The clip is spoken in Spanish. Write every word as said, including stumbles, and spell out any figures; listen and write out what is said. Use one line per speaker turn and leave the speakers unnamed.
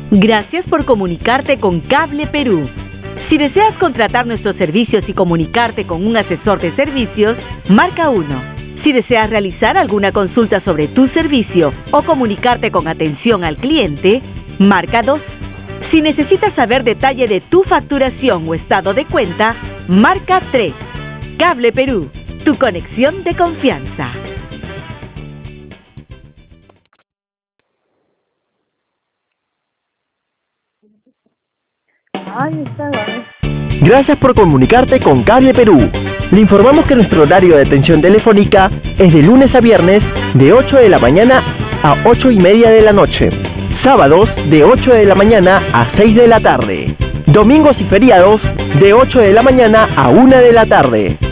Gracias por comunicarte con Cable Perú. Si deseas contratar nuestros servicios y comunicarte con un asesor de servicios, marca uno. Si deseas realizar alguna consulta sobre tu servicio o comunicarte con atención al cliente, marca dos. Si necesitas saber detalle de tu facturación o estado de cuenta, marca tres. Cable Perú, tu conexión de confianza.
Gracias por comunicarte con Cable Perú. Le informamos que nuestro horario de atención telefónica es de lunes a viernes de ocho de la mañana a ocho y media de la noche. Sábados de ocho de la mañana a seis de la tarde. Domingos y feriados de ocho de la mañana a una de la tarde.